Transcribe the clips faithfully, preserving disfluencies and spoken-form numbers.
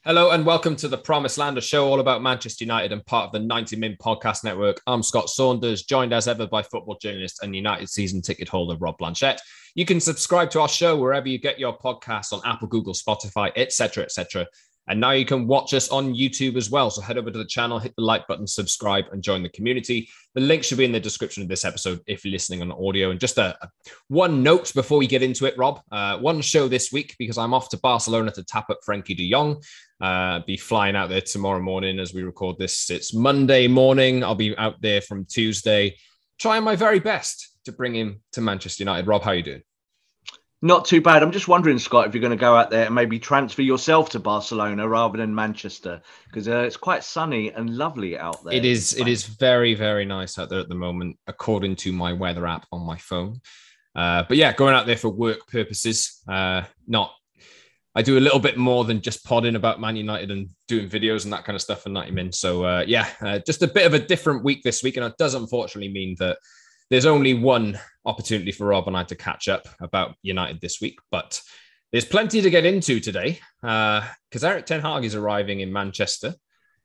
Hello and welcome to the Promised Land, a show all about Manchester United and part of the ninety min podcast network. I'm Scott Saunders, joined as ever by football journalist and United season ticket holder Rob Blanchette. You can subscribe to our show wherever you get your podcasts on Apple, Google, Spotify, et cetera, et cetera. And now you can watch us on YouTube as well. So head over to the channel, hit the like button, subscribe, and join the community. The link should be in the description of this episode if you're listening on audio. And just a, a one note before we get into it, Rob. Uh, one show this week because I'm off to Barcelona to tap up Frenkie de Jong. Uh, be flying out there tomorrow morning as we record this. It's Monday morning. I'll be out there from Tuesday, trying my very best to bring him to Manchester United. Rob, how are you doing? Not too bad. I'm just wondering, Scott, if you're going to go out there and maybe transfer yourself to Barcelona rather than Manchester, because uh, it's quite sunny and lovely out there. It is. It is very, very nice out there at the moment, according to my weather app on my phone. Uh, but yeah, going out there for work purposes. Uh, not. I do a little bit more than just podding about Man United and doing videos and that kind of stuff for ninety min. So uh, yeah, uh, just a bit of a different week this week, and it does unfortunately mean that there's only one opportunity for Rob and I to catch up about United this week, but there's plenty to get into today because uh, Erik ten Hag is arriving in Manchester.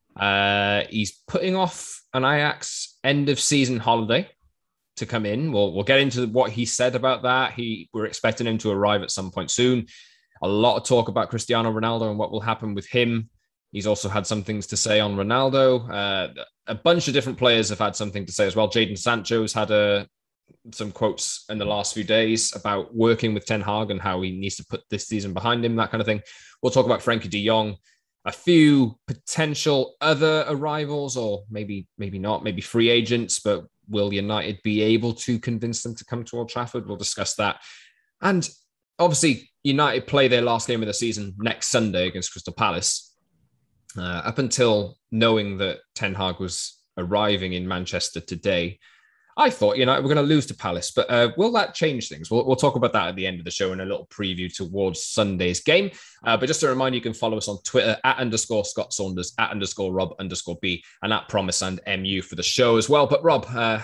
Uh, he's putting off an Ajax end of season holiday to come in. We'll we'll get into what he said about that. He we're expecting him to arrive at some point soon. A lot of talk about Cristiano Ronaldo and what will happen with him. He's also had some things to say on Ronaldo. Uh, a bunch of different players have had something to say as well. Jadon Sancho's had a, some quotes in the last few days about working with Ten Hag and how he needs to put this season behind him, that kind of thing. We'll talk about Frenkie de Jong, a few potential other arrivals, or maybe maybe not, maybe free agents, but will United be able to convince them to come to Old Trafford? We'll discuss that. And obviously, United play their last game of the season next Sunday against Crystal Palace. Uh, up until knowing that Ten Hag was arriving in Manchester today, I thought United were going to lose to Palace. But uh, will that change things? We'll, we'll talk about that at the end of the show in a little preview towards Sunday's game. Uh, but just a reminder, you can follow us on Twitter at underscore Scott Saunders, at underscore Rob underscore B, and at Promise and M U for the show as well. But Rob, uh,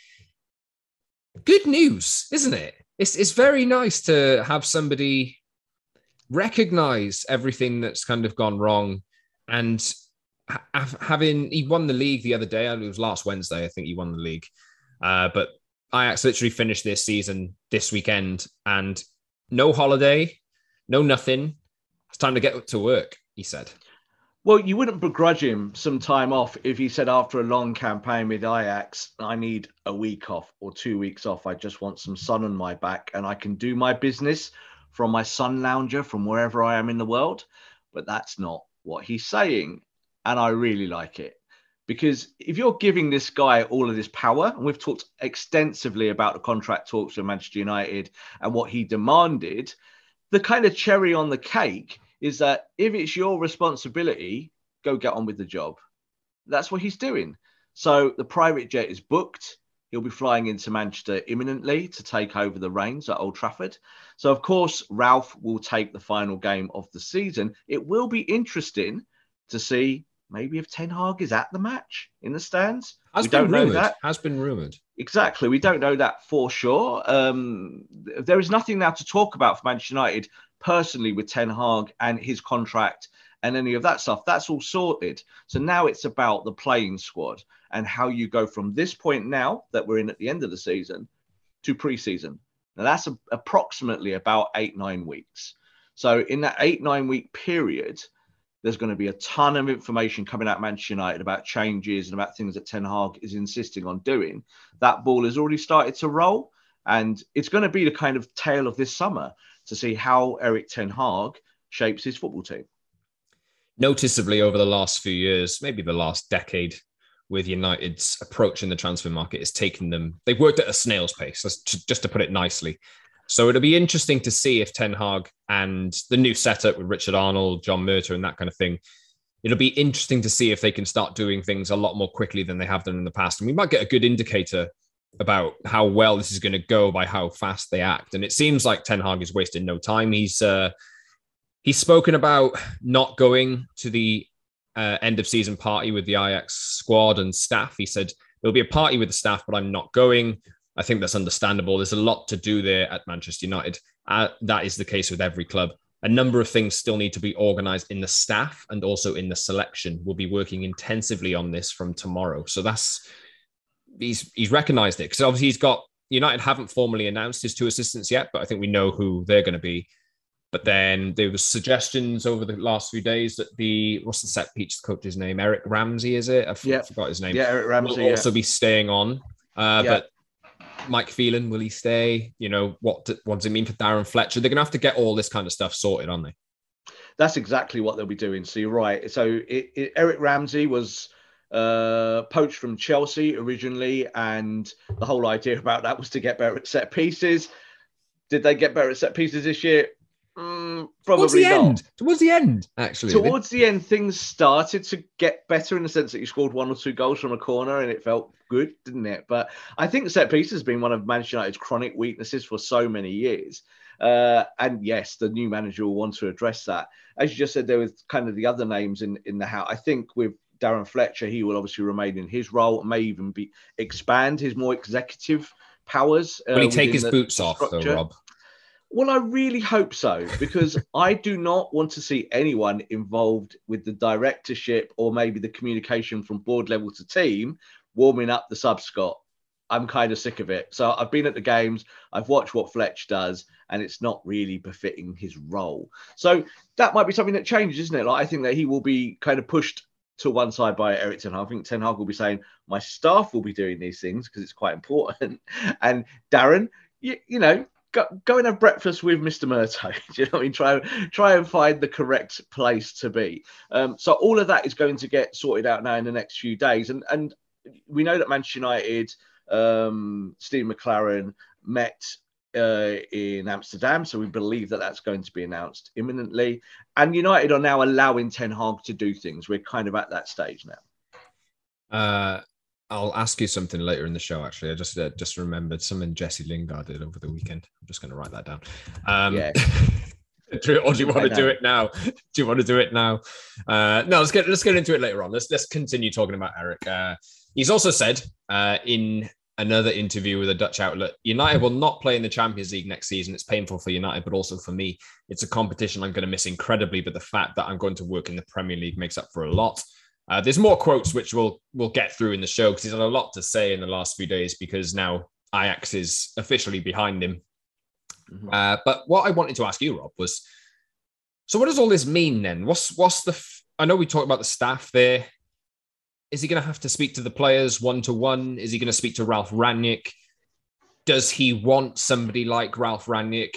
good news, isn't it? It's it's very nice to have somebody recognize everything that's kind of gone wrong. And ha- having, he won the league the other day. It was last Wednesday, I think he won the league. Uh, but Ajax literally finished this season this weekend and no holiday, no nothing. It's time to get to work, he said. Well, you wouldn't begrudge him some time off if he said after a long campaign with Ajax, I need a week off or two weeks off. I just want some sun on my back and I can do my business from my sun lounger from wherever I am in the world. But that's not what he's saying. And I really like it. Because if you're giving this guy all of this power, and we've talked extensively about the contract talks with Manchester United and what he demanded, the kind of cherry on the cake is that if it's your responsibility, go get on with the job. That's what he's doing. So the private jet is booked. He'll be flying into Manchester imminently to take over the reins at Old Trafford. So, of course, Ralph will take the final game of the season. It will be interesting to see maybe if Ten Hag is at the match in the stands. Has we been don't know rumoured. that. Has been rumoured. Exactly. We don't know that for sure. Um, there is nothing now to talk about for Manchester United personally with Ten Hag and his contract and any of that stuff. That's all sorted. So now it's about the playing squad and how you go from this point now that we're in at the end of the season to pre-season. Now that's a, approximately about eight, nine weeks. So in that eight, nine week period, there's going to be a ton of information coming out of Manchester United about changes and about things that Ten Hag is insisting on doing. That ball has already started to roll, and it's going to be the kind of tale of this summer to see how Erik Ten Hag shapes his football team. Noticeably over the last few years, maybe the last decade, with United's approach in the transfer market is taking them, they've worked at a snail's pace, just to put it nicely. So it'll be interesting to see if Ten Hag and the new setup with Richard Arnold, John Murtough and that kind of thing, it'll be interesting to see if they can start doing things a lot more quickly than they have done in the past. And we might get a good indicator about how well this is going to go by how fast they act. And it seems like Ten Hag is wasting no time. He's uh, he's spoken about not going to the uh, end of season party with the Ajax squad and staff. He said, there'll be a party with the staff, but I'm not going. I think that's understandable. There's a lot to do there at Manchester United. Uh, that is the case with every club. a number of things still need to be organized in the staff and also in the selection. We'll be working intensively on this from tomorrow. So that's, he's, he's recognized it because obviously he's got, United haven't formally announced his two assistants yet, but I think we know who they're going to be. But then there was suggestions over the last few days that the, what's the set piece coach's name? Eric Ramsey, is it? I yep. forgot his name. Yeah, Eric Ramsey. Will also yeah. be staying on. Uh, yep. But Mike Phelan, will he stay? You know, what, what does it mean for Darren Fletcher? They're going to have to get all this kind of stuff sorted, aren't they? That's exactly what they'll be doing. So you're right. So it, it, Eric Ramsey was uh, poached from Chelsea originally, and the whole idea about that was to get better at set pieces. Did they get better at set pieces this year? Mm, probably Towards the not. end. Towards the end, actually. Towards the end, things started to get better in the sense that you scored one or two goals from a corner and it felt good, didn't it? But I think set pieces has been one of Manchester United's chronic weaknesses for so many years. Uh, and yes, the new manager will want to address that. As you just said, there was kind of the other names in, in the house. I think with Darren Fletcher, he will obviously remain in his role and may even be expand his more executive powers. Uh, Will he take his the, boots the off, structure. though, Rob? Well, I really hope so, because I do not want to see anyone involved with the directorship or maybe the communication from board level to team warming up the sub Scott. I'm kind of sick of it. So I've been at the games, I've watched what Fletch does, and it's not really befitting his role. So that might be something that changes, isn't it? Like I think that he will be kind of pushed to one side by Eric Ten Hag. I think Ten Hag will be saying, my staff will be doing these things because it's quite important. And Darren, you, you know, Go, go and have breakfast with Mister Murto. Do you know what I mean? Try, try and find the correct place to be. Um, so all of that is going to get sorted out now in the next few days. And and we know that Manchester United, um, Steve McLaren met uh, in Amsterdam. So we believe that that's going to be announced imminently. And United are now allowing Ten Hag to do things. We're kind of at that stage now. Uh, I'll ask you something later in the show, actually. I just uh, just remembered something Jesse Lingard did over the weekend. I'm just going to write that down. Um, yeah. do, or do you want to do it now? Do you want to do it now? Uh, no, let's get let's get into it later on. Let's let's continue talking about Eric. Uh, he's also said uh, in another interview with a Dutch outlet, United will not play in the Champions League next season. It's painful for United, but also for me. It's a competition I'm going to miss incredibly, but the fact that I'm going to work in the Premier League makes up for a lot. Uh, there's more quotes which we'll we'll get through in the show because he's had a lot to say in the last few days because now Ajax is officially behind him. Mm-hmm. Uh, but what I wanted to ask you, Rob, was so what does all this mean then? What's what's the? F- I know we talked about the staff there. Is he going to have to speak to the players one to one? Is he going to speak to Ralf Rangnick? Does he want somebody like Ralf Rangnick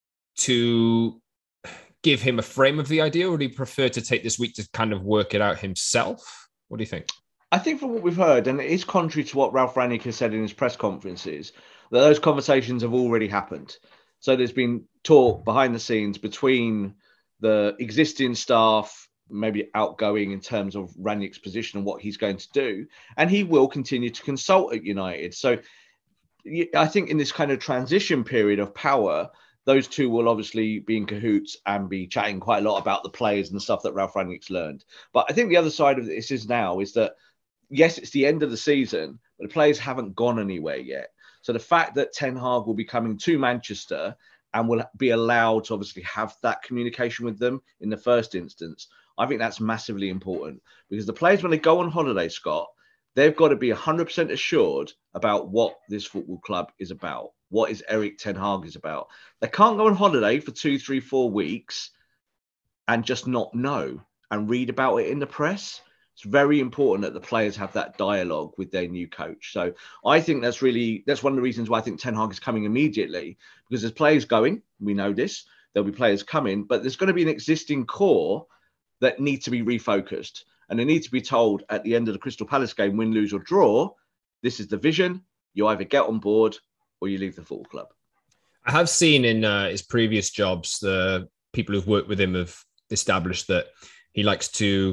to give him a frame of the idea, or would he prefer to take this week to kind of work it out himself? What do you think? I think from what we've heard, and it is contrary to what Ralf Rangnick has said in his press conferences, that those conversations have already happened. So there's been talk behind the scenes between the existing staff, maybe outgoing in terms of Rangnick's position and what he's going to do, and he will continue to consult at United. So I think in this kind of transition period of power, those two will obviously be in cahoots and be chatting quite a lot about the players and the stuff that Ralf Rangnick's learned. But I think the other side of this is now is that, yes, it's the end of the season, but the players haven't gone anywhere yet. So the fact that Ten Hag will be coming to Manchester and will be allowed to obviously have that communication with them in the first instance, I think that's massively important because the players, when they go on holiday, Scott, they've got to be one hundred percent assured about what this football club is about. What is Eric Ten Hag is about. They can't go on holiday for two, three, four weeks and just not know and read about it in the press. It's very important that the players have that dialogue with their new coach. So I think that's really, that's one of the reasons why I think Ten Hag is coming immediately, because there's players going, we know this, there'll be players coming, but there's going to be an existing core that need to be refocused. And they need to be told at the end of the Crystal Palace game, win, lose or draw, this is the vision. You either get on board or you leave the football club. I have seen in uh, his previous jobs, the people who've worked with him have established that he likes to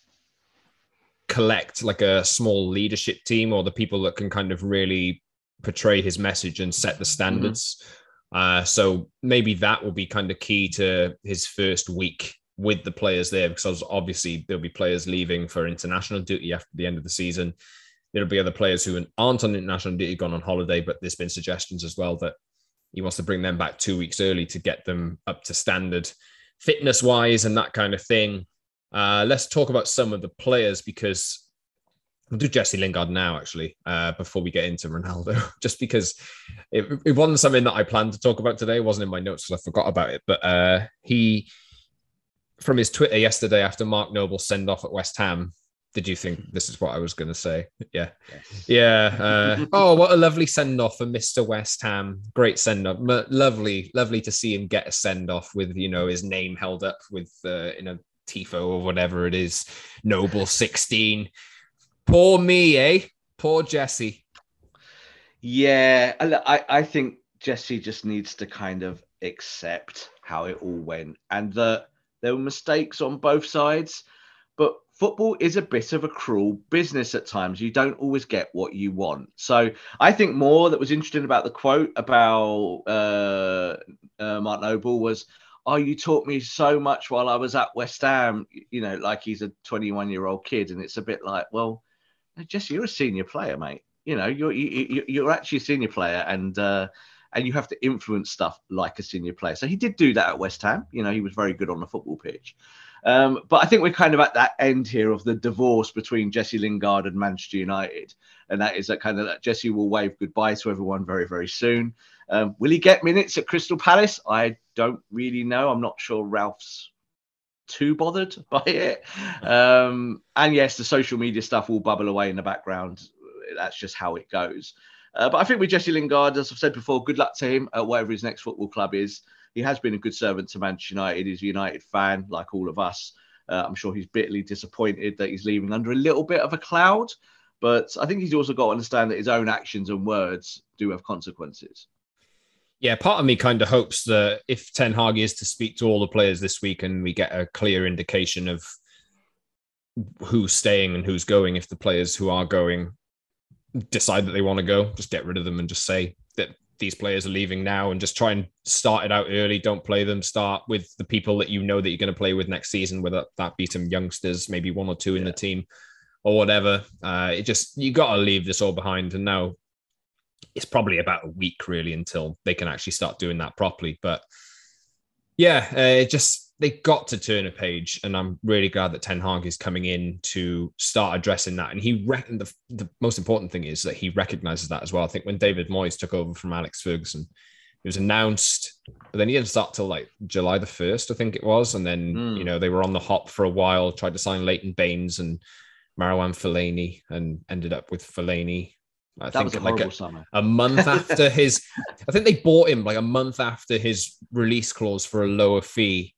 collect like a small leadership team or the people that can kind of really portray his message and set the standards. Mm-hmm. Uh, so maybe that will be kind of key to his first week with the players there, because obviously there'll be players leaving for international duty after the end of the season. There'll be other players who aren't on international duty, gone on holiday, but there's been suggestions as well that he wants to bring them back two weeks early to get them up to standard fitness wise and that kind of thing. Uh, let's talk about some of the players, because we'll do Jesse Lingard now, actually, uh, before we get into Ronaldo, just because it, it wasn't something that I planned to talk about today. It wasn't in my notes because I forgot about it. But uh, he, from his Twitter yesterday after Mark Noble's send off at West Ham, did you think this is what I was going to say? Yeah. Yes. Yeah. Uh, oh, what a lovely send off for Mister West Ham. Great send off. M- lovely, lovely to see him get a send off with, you know, his name held up with, uh, in a tifo or whatever it is. Noble sixteen. Poor me, eh? Poor Jesse. Yeah. I, I think Jesse just needs to kind of accept how it all went, and that there were mistakes on both sides. But football is a bit of a cruel business at times. You don't always get what you want. So I think more that was interesting about the quote about uh, uh, Mark Noble was, oh, you taught me so much while I was at West Ham, you know, like he's a twenty-one-year-old kid. And it's a bit like, well, Jesse, you're a senior player, mate. You know, you're you, you're actually a senior player, and uh, and you have to influence stuff like a senior player. So he did do that at West Ham. You know, he was very good on the football pitch. Um, but I think we're kind of at that end here of the divorce between Jesse Lingard and Manchester United. And that is that kind of that Jesse will wave goodbye to everyone very, very soon. Um, will he get minutes at Crystal Palace? I don't really know. I'm not sure Ralph's too bothered by it. Um, and yes, the social media stuff will bubble away in the background. That's just how it goes. Uh, but I think with Jesse Lingard, as I've said before, good luck to him at whatever his next football club is. He has been a good servant to Manchester United. He's a United fan, like all of us. Uh, I'm sure he's bitterly disappointed that he's leaving under a little bit of a cloud. But I think he's also got to understand that his own actions and words do have consequences. Yeah, part of me kind of hopes that if Ten Hag is to speak to all the players this week and we get a clear indication of who's staying and who's going, if the players who are going decide that they want to go, just get rid of them and just say that these players are leaving now, and just try and start it out early. Don't play them. Start with the people that you know that you're going to play with next season, whether that be some youngsters, maybe one or two in yeah. the team or whatever. Uh, it just, you got to leave this all behind. And now it's probably about a week really until they can actually start doing that properly. But yeah, uh, it just, they got to turn a page, and I'm really glad that Ten Hag is coming in to start addressing that. And he, rec- the, the most important thing is that he recognizes that as well. I think when David Moyes took over from Alex Ferguson, it was announced, but then he didn't start till like July the first, I think it was. And then, mm. you know, they were on the hop for a while, tried to sign Leighton Baines and Marouane Fellaini, and ended up with Fellaini. I that think was a like horrible a, summer. a month after his, I think they bought him like a month after his release clause for a lower fee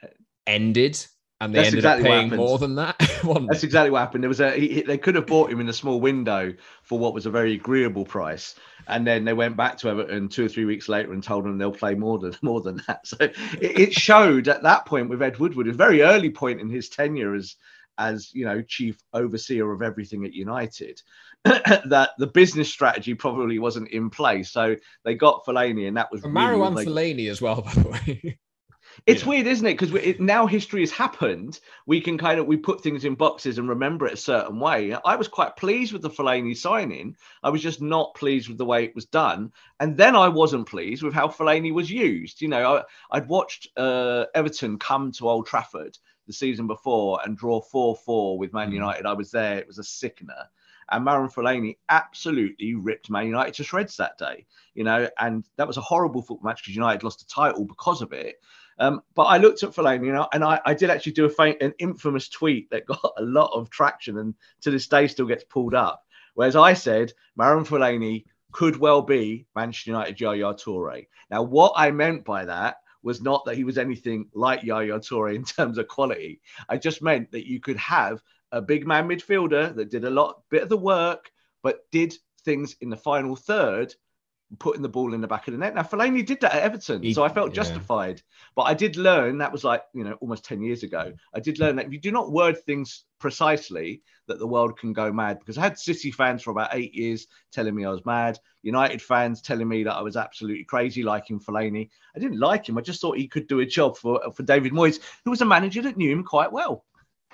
ended, and they That's ended exactly up paying more than that. That's exactly what happened. There was a he, they could have bought him in a small window for what was a very agreeable price, and then they went back to Everton two or three weeks later and told them they'll play more than more than that. So it, it showed at that point with Ed Woodward, a very early point in his tenure as as you know chief overseer of everything at United, that the business strategy probably wasn't in place. So they got Fellaini, and that was and really Marouane they... Fellaini as well, by the way. It's yeah. weird, isn't it? Because now history has happened. We can kind of, we put things in boxes and remember it a certain way. I was quite pleased with the Fellaini signing. I was just not pleased with the way it was done. And then I wasn't pleased with how Fellaini was used. You know, I, I'd watched uh, Everton come to Old Trafford the season before and draw four four with Man mm. United. I was there. It was a sickener. And Marouane Fellaini absolutely ripped Man United to shreds that day. You know, and that was a horrible football match because United lost a title because of it. Um, but I looked at Fellaini, you know, and I, I did actually do a faint, an infamous tweet that got a lot of traction and to this day still gets pulled up. Whereas I said, Marouane Fellaini could well be Manchester United Yaya Toure. Now, what I meant by that was not that he was anything like Yaya Toure in terms of quality. I just meant that you could have a big man midfielder that did a lot, bit of the work, but did things in the final third, putting the ball in the back of the net. Now, Fellaini did that at Everton, he, so I felt yeah. justified. But I did learn, that was like, you know, almost ten years ago. I did learn that if you do not word things precisely, that the world can go mad. Because I had City fans for about eight years telling me I was mad. United fans telling me that I was absolutely crazy liking Fellaini. I didn't like him. I just thought he could do a job for, for David Moyes, who was a manager that knew him quite well.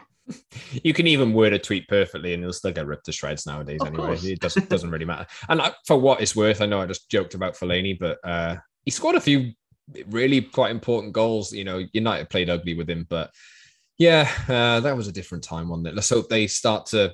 You can even word a tweet perfectly and it'll still get ripped to shreds nowadays. Of anyway, course. It doesn't doesn't really matter. And I, for what it's worth, I know I just joked about Fellaini, but uh, he scored a few really quite important goals. You know, United played ugly with him, but yeah, uh, that was a different time, wasn't it? Let's hope they start to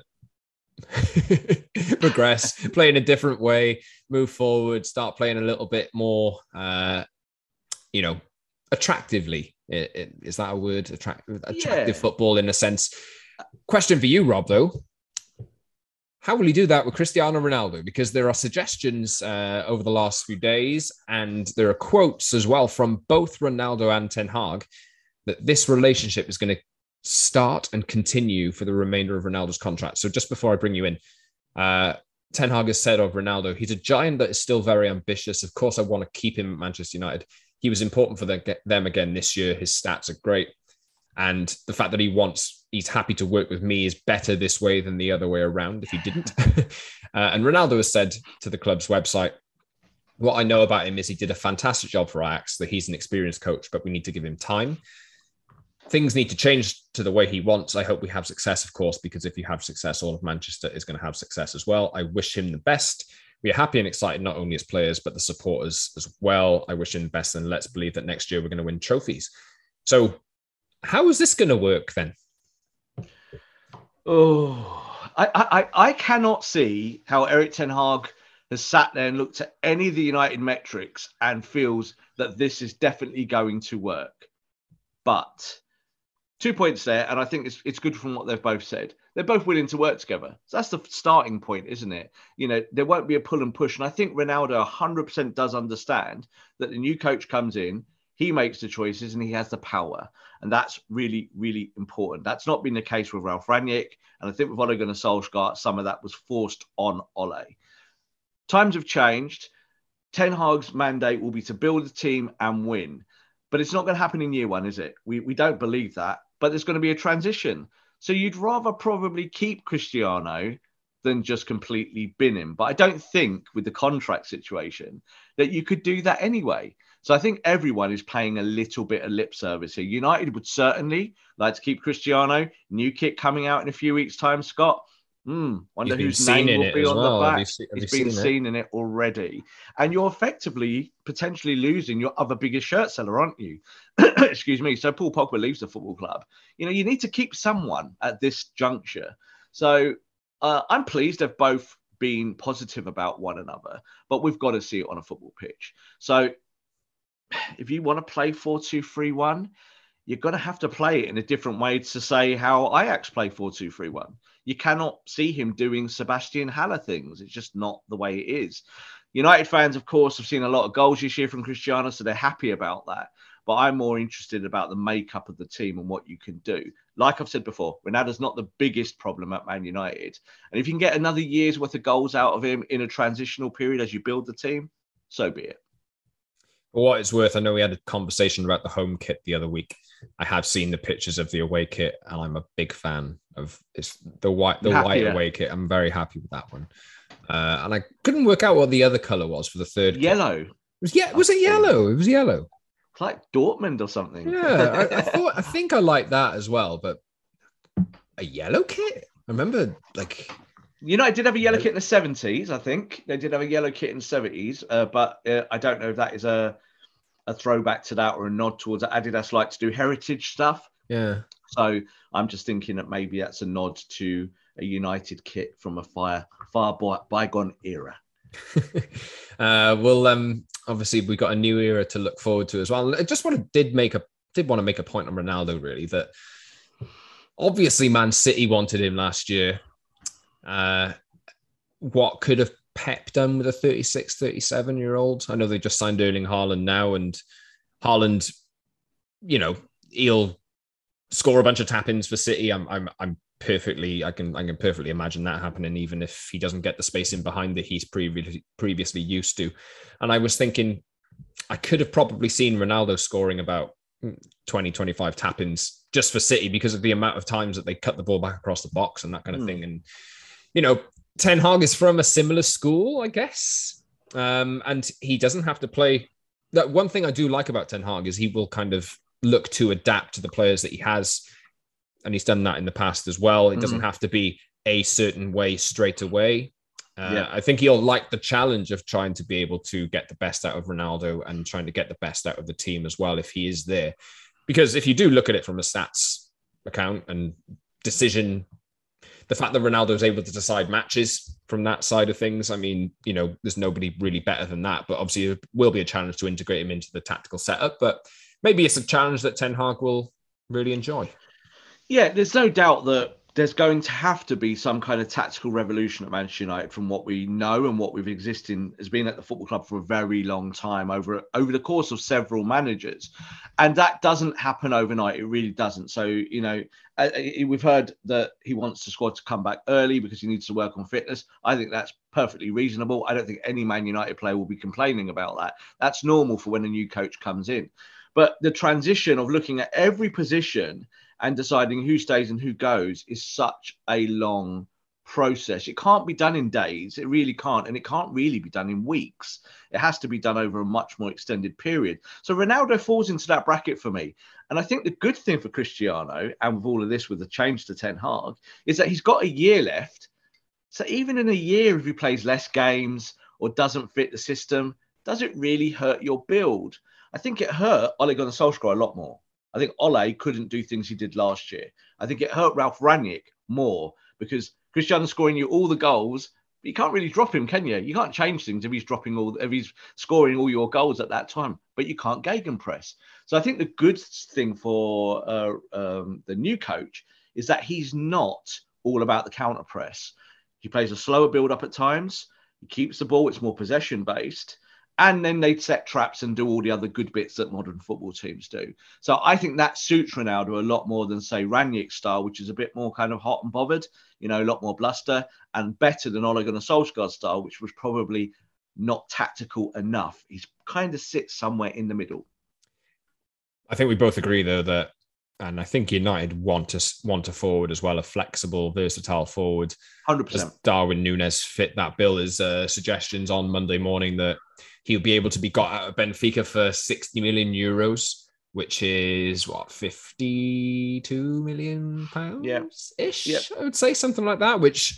progress, play in a different way, move forward, start playing a little bit more, uh, you know, attractively. It, it, is that a word? Attractive, attractive Yeah. football in a sense. Question for you, Rob, though. How will he do that with Cristiano Ronaldo? Because there are suggestions uh, over the last few days, and there are quotes as well from both Ronaldo and Ten Hag that this relationship is going to start and continue for the remainder of Ronaldo's contract. So just before I bring you in, uh, Ten Hag has said of Ronaldo, he's a giant that is still very ambitious. Of course, I want to keep him at Manchester United. He was important for the, them again this year. His stats are great. And the fact that he wants, he's happy to work with me is better this way than the other way around if he didn't. uh, and Ronaldo has said to the club's website, what I know about him is he did a fantastic job for Ajax, that he's an experienced coach, but we need to give him time. Things need to change to the way he wants. I hope we have success, of course, because if you have success, all of Manchester is going to have success as well. I wish him the best. We are happy and excited, not only as players, but the supporters as well. I wish him the best, and let's believe that next year we're going to win trophies. So how is this going to work then? Oh, I, I, I cannot see how Erik ten Hag has sat there and looked at any of the United metrics and feels that this is definitely going to work. But two points there, and I think it's it's good from what they've both said. They're both willing to work together. So that's the starting point, isn't it? You know, there won't be a pull and push. And I think Ronaldo one hundred percent does understand that the new coach comes in, he makes the choices and he has the power. And that's really, really important. That's not been the case with Ralf Rangnick. And I think with Ole Gunnar Solskjaer, some of that was forced on Ole. Times have changed. Ten Hag's mandate will be to build a team and win. But it's not going to happen in year one, is it? We, we don't believe that. But there's going to be a transition. So you'd rather probably keep Cristiano than just completely bin him. But I don't think with the contract situation that you could do that anyway. So I think everyone is playing a little bit of lip service here. United would certainly like to keep Cristiano. New kit coming out in a few weeks' time, Scott. Hmm, wonder whose name will be on the back. It's been seen in it already. And you're effectively potentially losing your other biggest shirt seller, aren't you? Excuse me. So Paul Pogba leaves the football club. You know, you need to keep someone at this juncture. So uh, I'm pleased they've both been positive about one another, but we've got to see it on a football pitch. So if you want to play four two three one, you're going to have to play it in a different way to say how Ajax play four two three one. You cannot see him doing Sebastian Haller things. It's just not the way it is. United fans, of course, have seen a lot of goals this year from Cristiano, so they're happy about that. But I'm more interested about the makeup of the team and what you can do. Like I've said before, Ronaldo's not the biggest problem at Man United. And if you can get another year's worth of goals out of him in a transitional period as you build the team, so be it. For what it's worth, I know we had a conversation about the home kit the other week. I have seen the pictures of the away kit, and I'm a big fan of it's the white the white yeah. away kit. I'm very happy with that one. Uh, and I couldn't work out what the other color was for the third. Yellow. Kit. It was yeah, was it yellow? It was yellow. It's like Dortmund or something. Yeah, I, I thought I think I like that as well, but a yellow kit. I remember like. United did have a yellow kit in the seventies, I think. They did have a yellow kit in the seventies, uh, but uh, I don't know if that is a, a throwback to that or a nod towards that. Adidas like to do heritage stuff. Yeah. So I'm just thinking that maybe that's a nod to a United kit from a far, far bygone era. uh, well, um, obviously we got a new era to look forward to as well. I just want to did make a did want to make a point on Ronaldo, really, that obviously Man City wanted him last year. Uh, what could have Pep done with a thirty-six, thirty-seven year old? I know they just signed Erling Haaland now, and Haaland, you know, he'll score a bunch of tap-ins for City. I'm, I'm, I'm perfectly, I can, I can perfectly imagine that happening, even if he doesn't get the space in behind that he's previously previously used to. And I was thinking, I could have probably seen Ronaldo scoring about twenty, twenty-five tap-ins just for City because of the amount of times that they cut the ball back across the box and that kind of mm. thing. And you know, Ten Hag is from a similar school, I guess. Um, and he doesn't have to play. That one thing I do like about Ten Hag is he will kind of look to adapt to the players that he has. And he's done that in the past as well. It doesn't mm. have to be a certain way straight away. Uh, Yeah. I think he'll like the challenge of trying to be able to get the best out of Ronaldo and trying to get the best out of the team as well if he is there. Because if you do look at it from a stats account and decision, the fact that Ronaldo is able to decide matches from that side of things, I mean, you know, there's nobody really better than that. But obviously, it will be a challenge to integrate him into the tactical setup. But maybe it's a challenge that Ten Hag will really enjoy. Yeah, there's no doubt that there's going to have to be some kind of tactical revolution at Manchester United from what we know and what we've existing has been at the football club for a very long time over over the course of several managers, and that doesn't happen overnight. It really doesn't. So you know, uh, we've heard that he wants the squad to come back early because he needs to work on fitness. I think that's perfectly reasonable. I don't think any Man United player will be complaining about that. That's normal for when a new coach comes in. But the transition of looking at every position and deciding who stays and who goes is such a long process. It can't be done in days. It really can't. And it can't really be done in weeks. It has to be done over a much more extended period. So Ronaldo falls into that bracket for me. And I think the good thing for Cristiano, and with all of this, with the change to Ten Hag, is that he's got a year left. So even in a year, if he plays less games or doesn't fit the system, does it really hurt your build? I think it hurt Ole Gunnar Solskjaer a lot more. I think Ole couldn't do things he did last year. I think it hurt Ralf Rangnick more because Cristiano's scoring you all the goals, but you can't really drop him, can you? You can't change things if he's dropping all, if he's scoring all your goals at that time, but you can't gegenpress. So I think the good thing for uh, um, the new coach is that he's not all about the counter press. He plays a slower build up at times. He keeps the ball. It's more possession based. And then they'd set traps and do all the other good bits that modern football teams do. So I think that suits Ronaldo a lot more than, say, Rangnick's style, which is a bit more kind of hot and bothered, you know, a lot more bluster, and better than Ole Gunnar Solskjaer's style, which was probably not tactical enough. He's kind of sits somewhere in the middle. I think we both agree, though, that, and I think United want to want a forward as well, a flexible, versatile forward. one hundred percent. Does Darwin Núñez fit that bill? His uh, suggestions on Monday morning that he'll be able to be got out of Benfica for sixty million euros, which is what, fifty-two million pounds yeah. ish. Yep. I would say something like that, which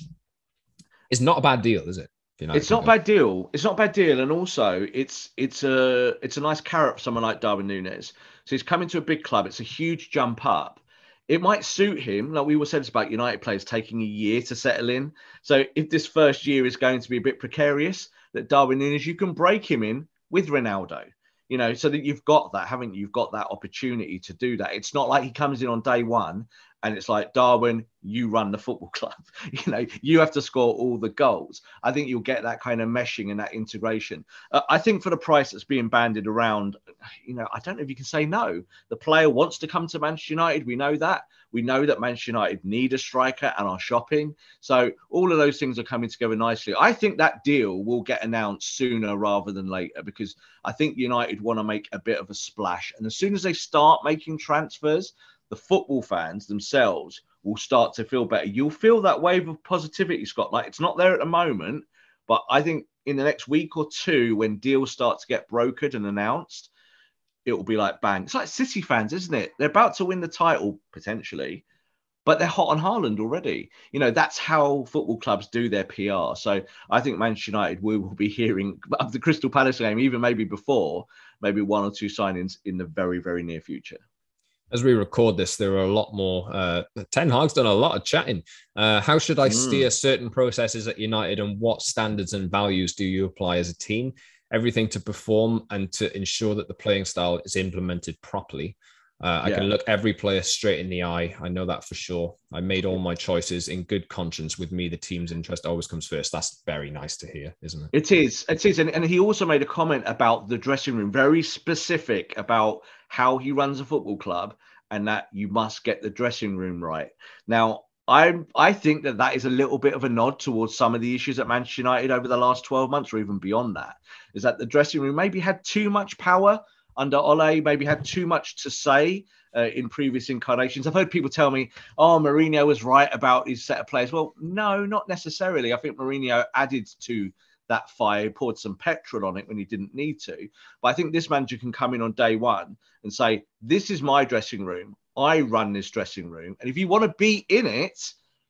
is not a bad deal, is it? It's not a bad deal. It's not a bad deal, and also it's it's a it's a nice carrot for someone like Darwin Núñez. So he's coming to a big club. It's a huge jump up. It might suit him. Like we were saying about United players taking a year to settle in. So if this first year is going to be a bit precarious, that Darwin Núñez, you can break him in with Ronaldo, you know, so that you've got that, haven't you? You've got that opportunity to do that. It's not like he comes in on day one and it's like, Darwin, you run the football club. You know, you have to score all the goals. I think you'll get that kind of meshing and that integration. Uh, I think for the price that's being bandied around, you know, I don't know if you can say no. The player wants to come to Manchester United. We know that. We know that Manchester United need a striker and are shopping. So all of those things are coming together nicely. I think that deal will get announced sooner rather than later because I think United want to make a bit of a splash. And as soon as they start making transfers, the football fans themselves will start to feel better. You'll feel that wave of positivity, Scott. Like it's not there at the moment, but I think in the next week or two, when deals start to get brokered and announced, it will be like bang. It's like City fans, isn't it? They're about to win the title potentially, but they're hot on Haaland already. You know, that's how football clubs do their P R. So I think Manchester United, we will be hearing of the Crystal Palace game, even maybe before, maybe one or two signings in the very, very near future. As we record this, there are a lot more. Uh, Ten Hag's done a lot of chatting. Uh, how should I mm. steer certain processes at United, and what standards and values do you apply as a team? Everything to perform and to ensure that the playing style is implemented properly. Uh, I yeah. can look every player straight in the eye. I know that for sure. I made all my choices in good conscience. With me, the team's interest always comes first. That's very nice to hear, isn't it? It is. It is. And, and he also made a comment about the dressing room, very specific about how he runs a football club and that you must get the dressing room right. Now, I I think that that is a little bit of a nod towards some of the issues at Manchester United over the last twelve months or even beyond that, is that the dressing room maybe had too much power under Ole, maybe had too much to say uh, in previous incarnations. I've heard people tell me, oh, Mourinho was right about his set of players. Well, no, not necessarily. I think Mourinho added to that fire, poured some petrol on it when he didn't need to. But I think this manager can come in on day one and say, this is my dressing room. I run this dressing room. And if you want to be in it,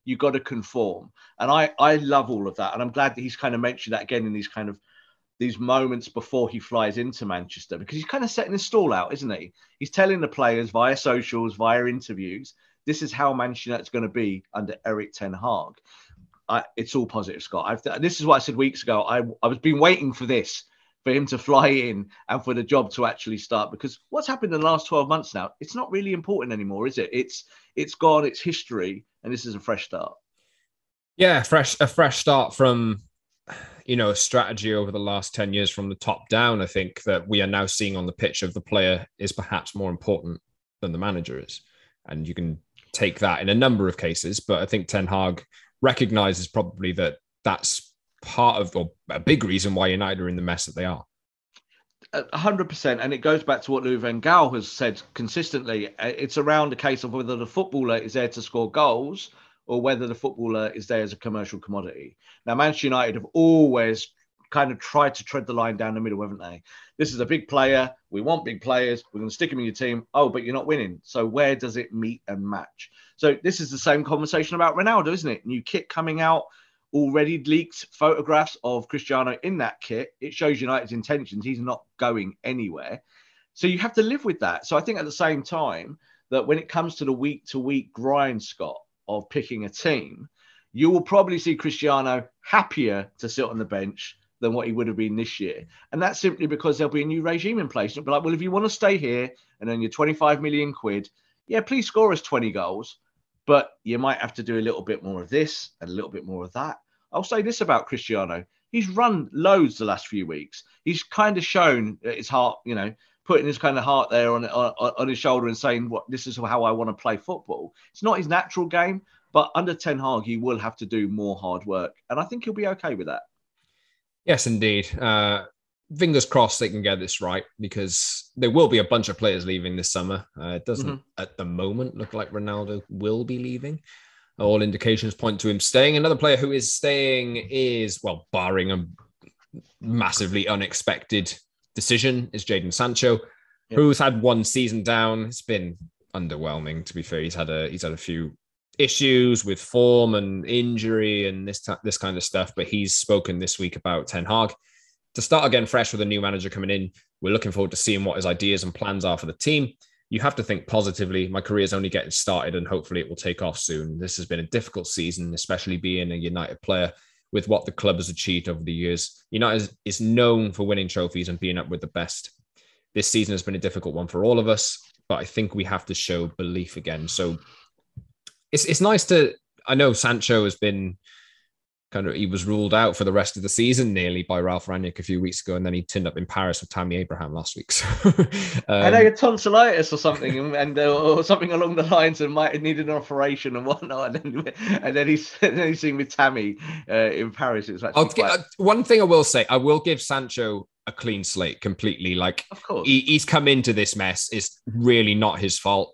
You got to conform. And I, I love all of that. And I'm glad that he's kind of mentioned that again in these kind of these moments before he flies into Manchester, because he's kind of setting his stall out, isn't he? He's telling the players via socials, via interviews, this is how Manchester United's going to be under Erik ten Hag. I, it's all positive, Scott. I've, this is what I said weeks ago. I, I was been waiting for this, for him to fly in and for the job to actually start, because what's happened in the last twelve months now, it's not really important anymore, is it? It's it's gone, it's history, and this is a fresh start. Yeah, fresh a fresh start from, you know, a strategy over the last ten years from the top down. I think that we are now seeing on the pitch of the player is perhaps more important than the manager is. And you can take that in a number of cases, but I think Ten Hag recognizes probably that that's part of, or a big reason why United are in the mess that they are. A hundred percent. And it goes back to what Louis van Gaal has said consistently. It's around the case of whether the footballer is there to score goals or whether the footballer is there as a commercial commodity. Now, Manchester United have always kind of tried to tread the line down the middle, haven't they? This is a big player. We want big players. We're going to stick him in your team. Oh, but you're not winning. So where does it meet and match? So this is the same conversation about Ronaldo, isn't it? New kit coming out, already leaked photographs of Cristiano in that kit. It shows United's intentions. He's not going anywhere. So you have to live with that. So I think at the same time that when it comes to the week-to-week grind, Scott, of picking a team, you will probably see Cristiano happier to sit on the bench than what he would have been this year. And that's simply because there'll be a new regime in place. It'll be like, well, if you want to stay here and earn your twenty-five million quid, yeah, please score us twenty goals, but you might have to do a little bit more of this and a little bit more of that. I'll say this about Cristiano. He's run loads the last few weeks. He's kind of shown his heart, you know, putting his kind of heart there on, on, on his shoulder and saying, "What this is how I want to play football." It's not his natural game, but under Ten Hag, he will have to do more hard work. And I think he'll be okay with that. Yes, indeed. Uh, fingers crossed they can get this right, because there will be a bunch of players leaving this summer. Uh, it doesn't, mm-hmm. at the moment, look like Ronaldo will be leaving. All indications point to him staying. Another player who is staying is, well, barring a massively unexpected decision, is Jadon Sancho, yep. who's had one season down. It's been underwhelming, to be fair. He's had a he's had a few issues with form and injury and this this kind of stuff, but he's spoken this week about Ten Hag to start again fresh with a new manager coming in. We're looking forward to seeing what his ideas and plans are for the team. You have to think positively. My career is only getting started and hopefully it will take off soon. This has been a difficult season, especially being a United player with what the club has achieved over the years. United is known for winning trophies and being up with the best. This season has been a difficult one for all of us, but I think we have to show belief again. So it's it's nice to, I know Sancho has been kind of, he was ruled out for the rest of the season nearly by Ralph Rangnick a few weeks ago, and then he turned up in Paris with Tammy Abraham last week. So, um, I know, had tonsillitis or something, and, and uh, or something along the lines, and might have needed an operation and whatnot. And then, and then he's and then he's seen with Tammy uh, in Paris. It's actually quite... uh, one thing I will say, I will give Sancho a clean slate completely. Like, of course, he, he's come into this mess. It's really not his fault.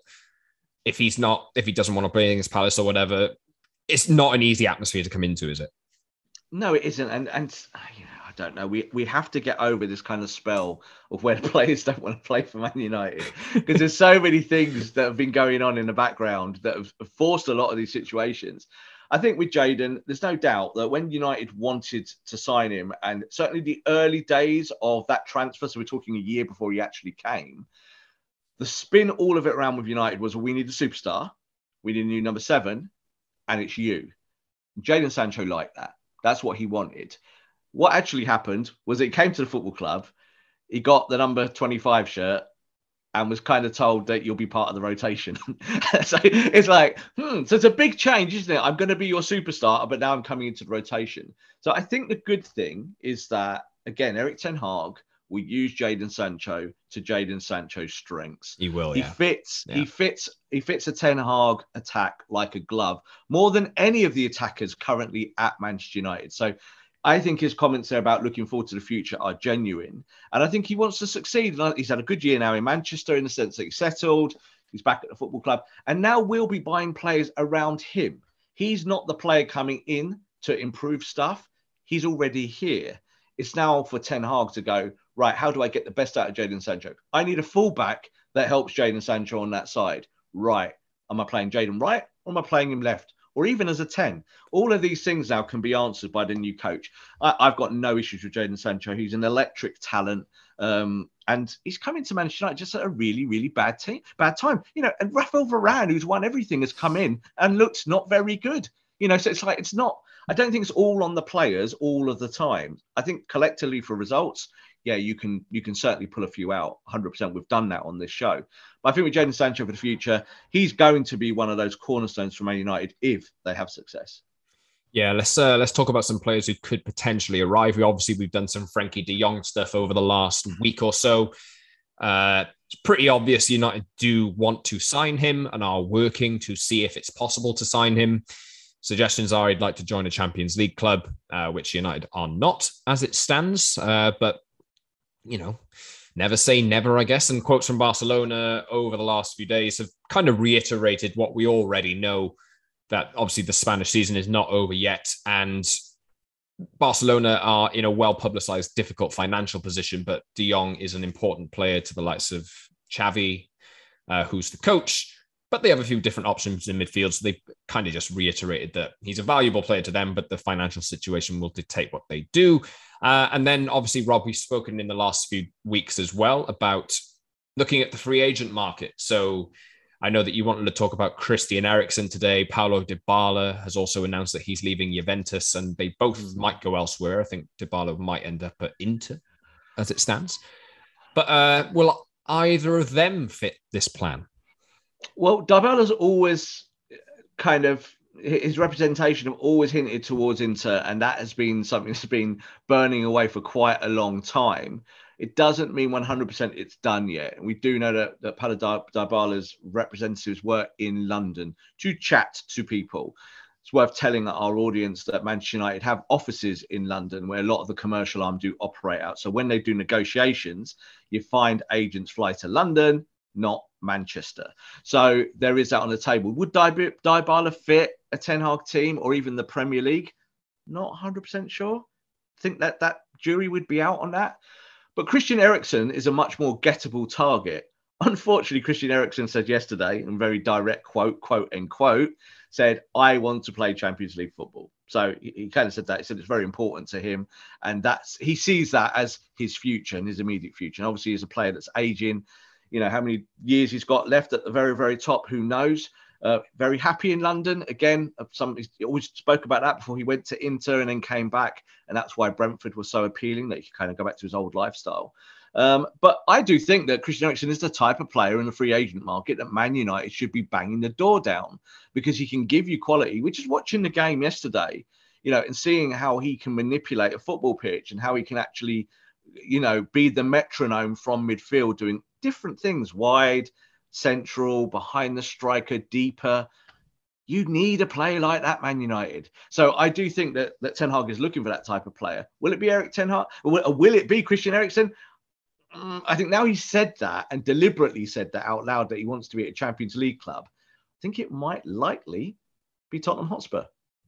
If he's not, if he doesn't want to play against Palace or whatever, it's not an easy atmosphere to come into, is it? No, it isn't. And, and you know, I don't know. We we have to get over this kind of spell of where players don't want to play for Man United, because there's so many things that have been going on in the background that have forced a lot of these situations. I think with Jadon, there's no doubt that when United wanted to sign him, and certainly the early days of that transfer, so we're talking a year before he actually came, the spin all of it around with United was, well, we need a superstar, we need a new number seven, and it's you. Jadon Sancho liked that. That's what he wanted. What actually happened was he came to the football club, he got the number twenty-five shirt and was kind of told that you'll be part of the rotation. So it's like, hmm, so it's a big change, isn't it? I'm going to be your superstar, but now I'm coming into the rotation. So I think the good thing is that, again, Erik Ten Hag will use Jadon Sancho to Jadon Sancho's strengths. He will, he yeah. Fits, yeah. He fits He fits a Ten Hag attack like a glove, more than any of the attackers currently at Manchester United. So I think his comments there about looking forward to the future are genuine. And I think he wants to succeed. He's had a good year now in Manchester in the sense that he's settled. He's back at the football club. And now we'll be buying players around him. He's not the player coming in to improve stuff. He's already here. It's now for Ten Hag to go, right, how do I get the best out of Jadon Sancho? I need a fullback that helps Jadon Sancho on that side. Right. Am I playing Jadon right or am I playing him left? or even as a ten. All of these things now can be answered by the new coach. I, I've got no issues with Jadon Sancho. He's an electric talent. Um, and he's coming to Manchester United just at a really, really bad team, bad time. You know, and Rafael Varane, who's won everything, has come in and looked not very good. You know, so it's like, it's not, I don't think it's all on the players all of the time. I think collectively for results, yeah, you can you can certainly pull a few out. one hundred percent. We've done that on this show. But I think with Jadon Sancho for the future, he's going to be one of those cornerstones for Man United if they have success. Yeah, let's uh, let's talk about some players who could potentially arrive. We obviously we've done some Frankie De Jong stuff over the last week or so. Uh, it's pretty obvious United do want to sign him and are working to see if it's possible to sign him. Suggestions are he'd like to join a Champions League club, uh, which United are not as it stands. Uh, but, you know, never say never, I guess. And quotes from Barcelona over the last few days have kind of reiterated what we already know, that obviously the Spanish season is not over yet. And Barcelona are in a well-publicized, difficult financial position, but De Jong is an important player to the likes of Xavi, uh, who's the coach. But they have a few different options in midfield, so they kind of just reiterated that he's a valuable player to them, but the financial situation will dictate what they do. Uh, and then, obviously, Rob, we've spoken in the last few weeks as well about looking at the free agent market. So I know that you wanted to talk about Christian Eriksen today. Paulo Dybala has also announced that he's leaving Juventus, and they both might go elsewhere. I think Dybala might end up at Inter, as it stands. But uh, will either of them fit this plan? Well, Dybala's always kind of, his representation have always hinted towards Inter, and that has been something that's been burning away for quite a long time. It doesn't mean one hundred percent it's done yet. We do know that, that Paulo Dybala's representatives were in London to chat to people. It's worth telling our audience that Manchester United have offices in London where a lot of the commercial arm do operate out. So when they do negotiations, you find agents fly to London, not Manchester. So there is that on the table. Would Dybala fit a Ten Hag team or even the Premier League? Not one hundred percent sure. Think that that jury would be out on that. But Christian Eriksen is a much more gettable target. Unfortunately, Christian Eriksen said yesterday, in very direct quote, quote, end quote, said, I want to play Champions League football. So he, he kind of said that. He said it's very important to him. And that's he sees that as his future and his immediate future. And obviously, he's a player that's aging. You know, how many years he's got left at the very, very top, who knows? Uh, very happy in London. Again, some, he always spoke about that before he went to Inter and then came back. And that's why Brentford was so appealing, that he could kind of go back to his old lifestyle. Um, but I do think that Christian Eriksen is the type of player in the free agent market that Man United should be banging the door down, because he can give you quality. We're just watching the game yesterday, you know, and seeing how he can manipulate a football pitch and how he can actually, you know, be the metronome from midfield, doing different things, wide, central, behind the striker, deeper. You need a player like that, Man United. So I do think that, that Ten Hag is looking for that type of player. Will it be Erik Ten Hag? Or will, or will it be Christian Eriksen? Um, I think now he's said that and deliberately said that out loud, that he wants to be at a Champions League club. I think it might likely be Tottenham Hotspur.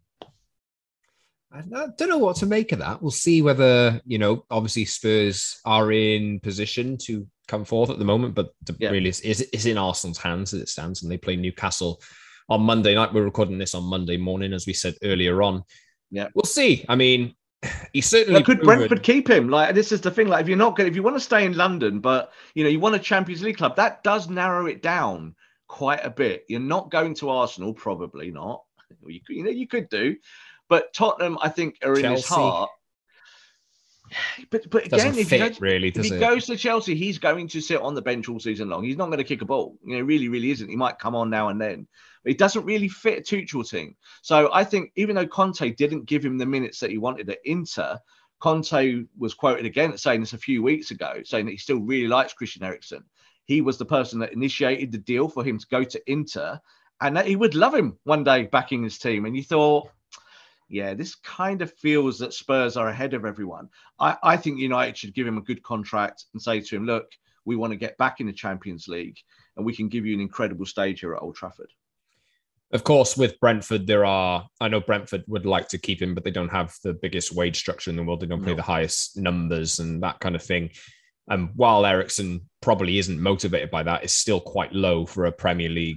I don't know what to make of that. We'll see whether, you know, obviously Spurs are in position to come forth at the moment, but the yeah. really is, is in Arsenal's hands as it stands, and they play Newcastle on Monday night. We're recording this on Monday morning, as we said earlier on. Yeah, we'll see. I mean, he certainly could proven... Brentford keep him. Like, this is the thing. Like, if you're not good, if you want to stay in London, but you know you want a Champions League club, that does narrow it down quite a bit. You're not going to Arsenal, probably not. You, you know, you could do. But Tottenham, I think, are in Chelsea. His heart. But but again, doesn't if, fit, he, goes, really, if he it? goes to Chelsea, he's going to sit on the bench all season long. He's not going to kick a ball. You know, really, really isn't. He might come on now and then. But he doesn't really fit a Tuchel team. So I think even though Conte didn't give him the minutes that he wanted at Inter, Conte was quoted again saying this a few weeks ago, saying that he still really likes Christian Eriksen. He was the person that initiated the deal for him to go to Inter, and that he would love him one day backing his team. And you thought, yeah, this kind of feels that Spurs are ahead of everyone. I, I think United should give him a good contract and say to him, look, we want to get back in the Champions League and we can give you an incredible stage here at Old Trafford. Of course, with Brentford, there are, I know Brentford would like to keep him, but they don't have the biggest wage structure in the world. They don't play no. the highest numbers and that kind of thing. And while Eriksen probably isn't motivated by that, it's still quite low for a Premier League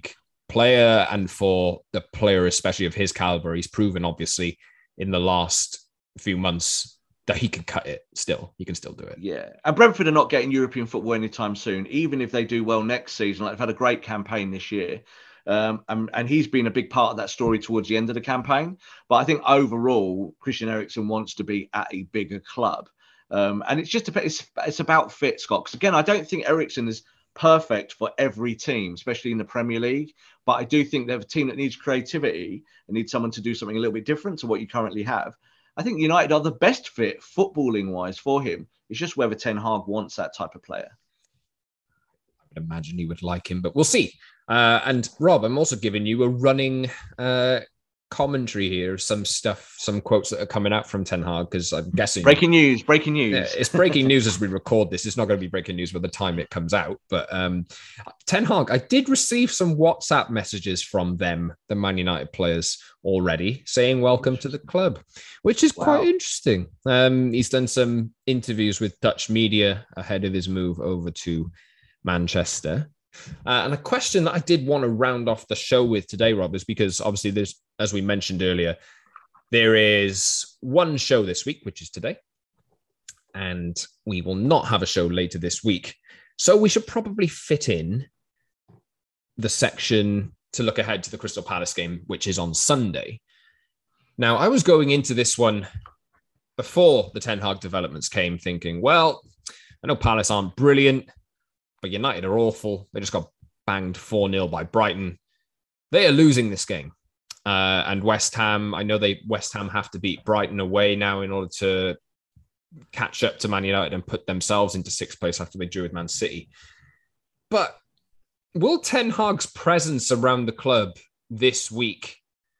player and for the player, especially of his caliber. He's proven, obviously, in the last few months that he can cut it still. He can still do it. Yeah. And Brentford are not getting European football anytime soon, even if they do well next season. Like, they've had a great campaign this year. Um, and, and he's been a big part of that story towards the end of the campaign. But I think overall, Christian Eriksen wants to be at a bigger club. Um, and it's just a, it's, it's about fit, Scott. Because again, I don't think Eriksen is perfect for every team, especially in the Premier League. But I do think they're a team that needs creativity and needs someone to do something a little bit different to what you currently have. I think United are the best fit footballing wise for him. It's just whether Ten Hag wants that type of player. I would imagine he would like him, but we'll see. Uh, and Rob, I'm also giving you a running uh, commentary here, some stuff, some quotes that are coming out from Ten Hag, because I'm guessing breaking news, breaking news. Yeah, it's breaking news as we record this. It's not going to be breaking news by the time it comes out. But um, Ten Hag, I did receive some WhatsApp messages from them, the Man United players, already saying welcome to the club, which is wow. quite interesting. Um, he's done some interviews with Dutch media ahead of his move over to Manchester. Uh, and a question that I did want to round off the show with today, Rob, is because obviously there's, as we mentioned earlier, there is one show this week, which is today, and we will not have a show later this week. So we should probably fit in the section to look ahead to the Crystal Palace game, which is on Sunday. Now, I was going into this one before the Ten Hag developments came thinking, well, I know Palace aren't brilliant, but United are awful. They just got banged four nil by Brighton. They are losing this game. Uh, and West Ham, I know they West Ham have to beat Brighton away now in order to catch up to Man United and put themselves into sixth place after they drew with Man City. But will Ten Hag's presence around the club this week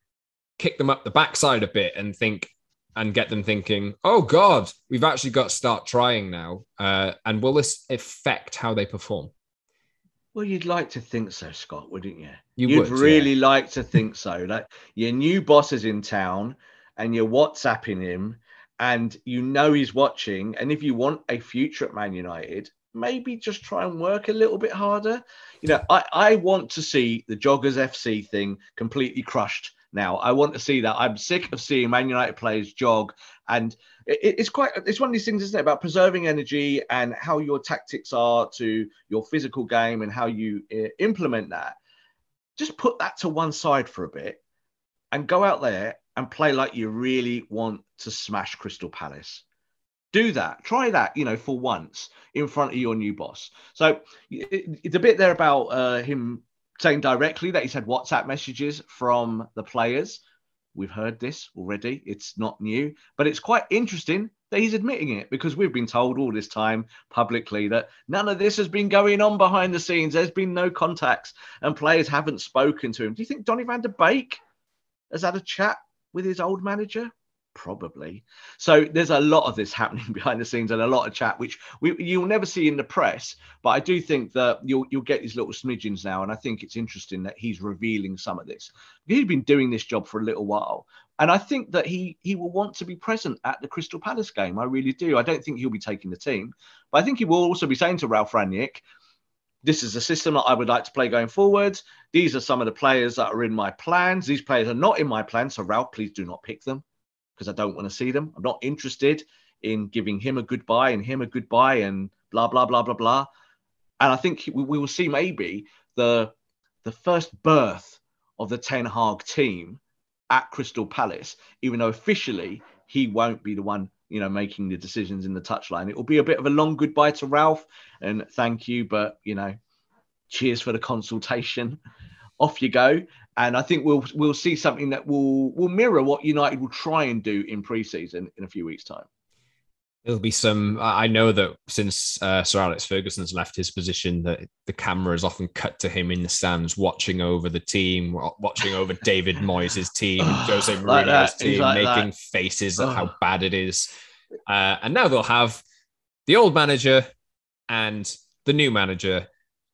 kick them up the backside a bit and think, and get them thinking, oh God, we've actually got to start trying now. Uh, and will this affect how they perform? Well, you'd like to think so, Scott, wouldn't you? you You'd would, really yeah. like to think so. Like, your new boss is in town and you're WhatsApping him and you know he's watching. And if you want a future at Man United, maybe just try and work a little bit harder. You know, I, I want to see the Joggers F C thing completely crushed. Now, I want to see that. I'm sick of seeing Man United players jog. And it, it's quite, it's one of these things, isn't it, about preserving energy and how your tactics are to your physical game and how you uh, implement that. Just put that to one side for a bit and go out there and play like you really want to smash Crystal Palace. Do that. Try that, you know, for once in front of your new boss. So it, it's a bit there about uh, him saying directly that he's had WhatsApp messages from the players. We've heard this already. It's not new, but it's quite interesting that he's admitting it, because we've been told all this time publicly that none of this has been going on behind the scenes. There's been no contacts and players haven't spoken to him. Do you think Donny van de Beek has had a chat with his old manager? Probably. So there's a lot of this happening behind the scenes and a lot of chat, which we, you'll never see in the press. But I do think that you'll you'll get these little smidgens now. And I think it's interesting that he's revealing some of this. He's been doing this job for a little while. And I think that he he will want to be present at the Crystal Palace game. I really do. I don't think he'll be taking the team. But I think he will also be saying to Ralf Rangnick, this is a system that I would like to play going forward. These are some of the players that are in my plans. These players are not in my plans. So Ralf, please do not pick them, because I don't want to see them. I'm not interested in giving him a goodbye and him a goodbye and blah, blah, blah, blah, blah. And I think we, we will see maybe the, the first birth of the Ten Hag team at Crystal Palace, even though officially he won't be the one, you know, making the decisions in the touchline. It will be a bit of a long goodbye to Ralf and thank you, but, you know, cheers for the consultation. Off you go. And I think we'll we'll see something that will will mirror what United will try and do in pre-season in a few weeks' time. There'll be some. I know that since uh, Sir Alex Ferguson's left his position, that the camera is often cut to him in the stands, watching over the team, watching over David Moyes' team, and Jose Mourinho's like team, like making that. faces at how bad it is. Uh, and now they'll have the old manager and the new manager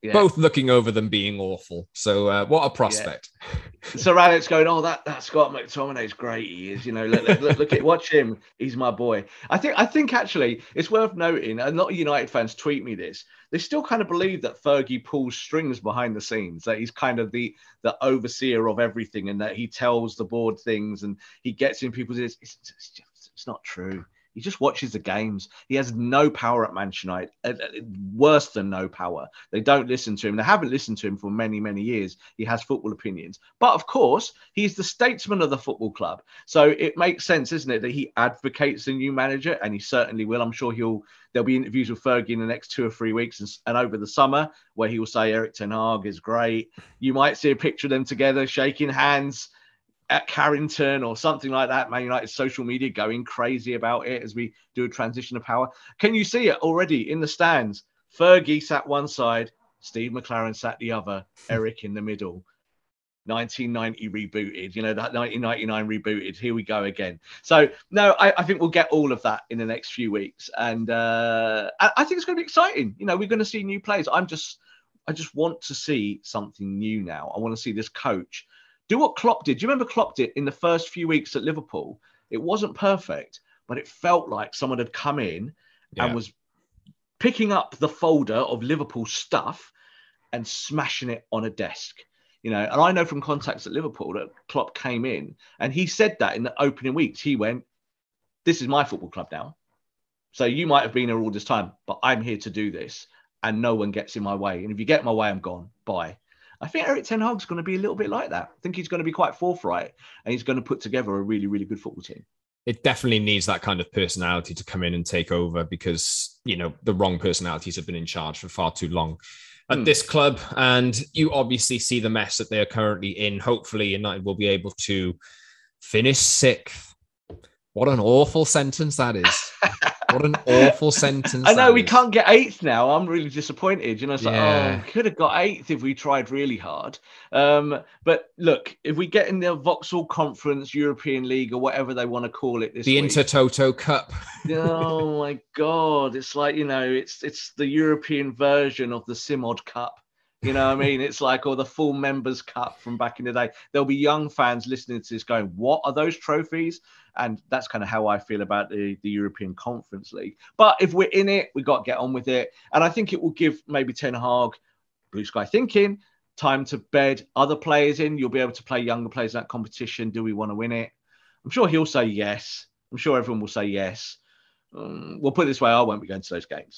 Yeah. Both looking over them being awful. So uh, what a prospect. Yeah. Sir Alex going, oh, that, that Scott McTominay's great. He is, you know, look, look, look at, watch him. He's my boy. I think, I think actually it's worth noting, and a lot of United fans tweet me this, they still kind of believe that Fergie pulls strings behind the scenes, that he's kind of the, the overseer of everything and that he tells the board things and he gets in people's ears. It's, it's, just, it's not true. He just watches the games. He has no power at Manchester United, uh, worse than no power. They don't listen to him. They haven't listened to him for many, many years. He has football opinions. But of course, he's the statesman of the football club. So it makes sense, isn't it, that he advocates a new manager, and he certainly will. I'm sure he'll. There'll be interviews with Fergie in the next two or three weeks and, and over the summer where he will say Erik ten Hag is great. You might see a picture of them together shaking hands at Carrington or something like that. Man United social media going crazy about it as we do a transition of power. Can you see it already in the stands? Fergie sat one side, Steve McClaren sat the other, Eric in the middle. nineteen ninety rebooted, you know, that nineteen ninety-nine rebooted. Here we go again. So no, I, I think we'll get all of that in the next few weeks. And uh, I, I think it's going to be exciting. You know, we're going to see new players. I'm just, I just want to see something new now. I want to see this coach do what Klopp did. Do you remember Klopp did in the first few weeks at Liverpool? It wasn't perfect, but it felt like someone had come in yeah. and was picking up the folder of Liverpool stuff and smashing it on a desk. You know, and I know from contacts at Liverpool that Klopp came in and he said that in the opening weeks. He went, this is my football club now. So you might have been here all this time, but I'm here to do this and no one gets in my way. And if you get in my way, I'm gone. Bye. I think Erik ten Hag's going to be a little bit like that. I think he's going to be quite forthright and he's going to put together a really, really good football team. It definitely needs that kind of personality to come in and take over because, you know, the wrong personalities have been in charge for far too long at mm. this club. And you obviously see the mess that they're currently in. Hopefully United will be able to finish sixth. What an awful sentence that is. What an awful sentence. I know we is. can't get eighth now. I'm really disappointed. You know, it's like, yeah. oh, we could have got eighth if we tried really hard. Um, but look, if we get in the Vauxhall Conference, European League, or whatever they want to call it this the week. The Intertoto Cup. Oh my God. It's like, you know, it's it's the European version of the Simod Cup. You know what I mean? It's like, or the full members cup from back in the day. There'll be young fans listening to this going, what are those trophies? And that's kind of how I feel about the, the European Conference League. But if we're in it, we've got to get on with it. And I think it will give maybe Ten Hag, blue sky thinking, time to bed other players in. You'll be able to play younger players in that competition. Do we want to win it? I'm sure he'll say yes. I'm sure everyone will say yes. Um, we'll put it this way, I won't be going to those games.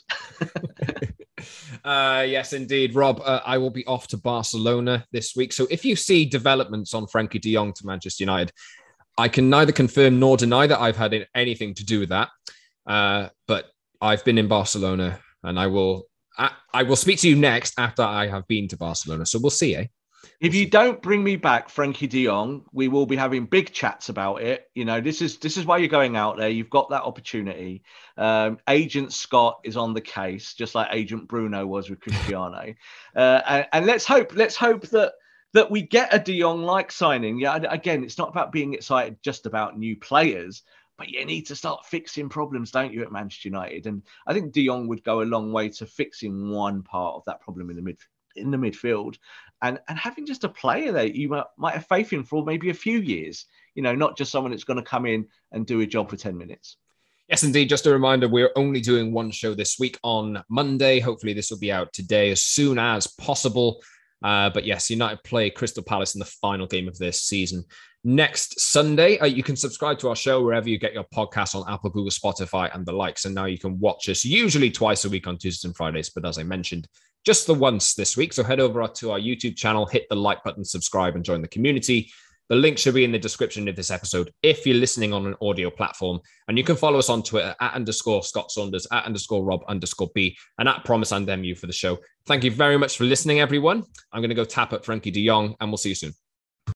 uh, yes, indeed. Rob, uh, I will be off to Barcelona this week. So if you see developments on Frankie de Jong to Manchester United, I can neither confirm nor deny that I've had anything to do with that. Uh, but I've been in Barcelona and I will I, I will speak to you next after I have been to Barcelona. So we'll see, eh? If you don't bring me back Frankie de Jong, we will be having big chats about it. You know, this is this is why you're going out there. You've got that opportunity. Um, Agent Scott is on the case, just like Agent Bruno was with Cristiano. uh, and, and let's hope, let's hope that that we get a de Jong-like signing. Yeah, again, it's not about being excited just about new players, but you need to start fixing problems, don't you, at Manchester United? And I think de Jong would go a long way to fixing one part of that problem in the mid in the midfield. And, and having just a player that you might, might have faith in for maybe a few years, you know, not just someone that's going to come in and do a job for ten minutes. Yes, indeed. Just a reminder, we're only doing one show this week on Monday. Hopefully this will be out today as soon as possible. Uh, but yes, United play Crystal Palace in the final game of this season next Sunday. Uh, you can subscribe to our show wherever you get your podcasts on Apple, Google, Spotify, and the likes. And now you can watch us usually twice a week on Tuesdays and Fridays. But as I mentioned, just the once this week. So head over to our YouTube channel, hit the like button, subscribe, and join the community. The link should be in the description of this episode if you're listening on an audio platform. And you can follow us on Twitter at underscore Scott Saunders, at underscore Rob underscore B, and at Promise and M U for the show. Thank you very much for listening, everyone. I'm going to go tap at Frankie de Jong, and we'll see you soon.